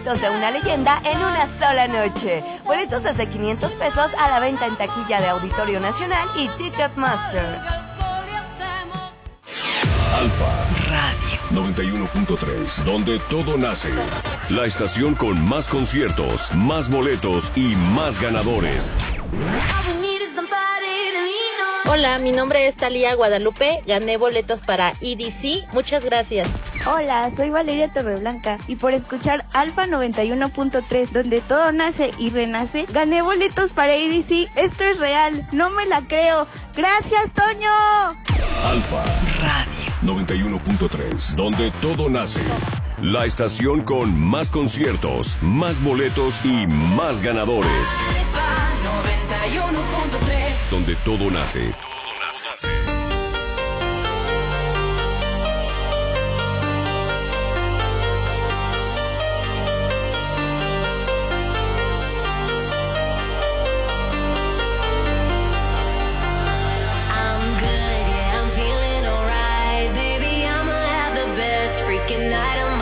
boletos de una leyenda en una sola noche. Boletos desde 500 pesos a la venta en taquilla de Auditorio Nacional y Ticketmaster. Alfa Radio 91.3, donde todo nace. La estación con más conciertos, más boletos y más ganadores. Hola, mi nombre es Talía Guadalupe, gané boletos para EDC, muchas gracias. Hola, soy Valeria Torreblanca y por escuchar Alfa 91.3, donde todo nace y renace, gané boletos para EDC. Esto es real, no me la creo. ¡Gracias, Toño! Alfa Radio 91.3, donde todo nace. La estación con más conciertos, más boletos y más ganadores. Alfa 91.3, donde todo nace.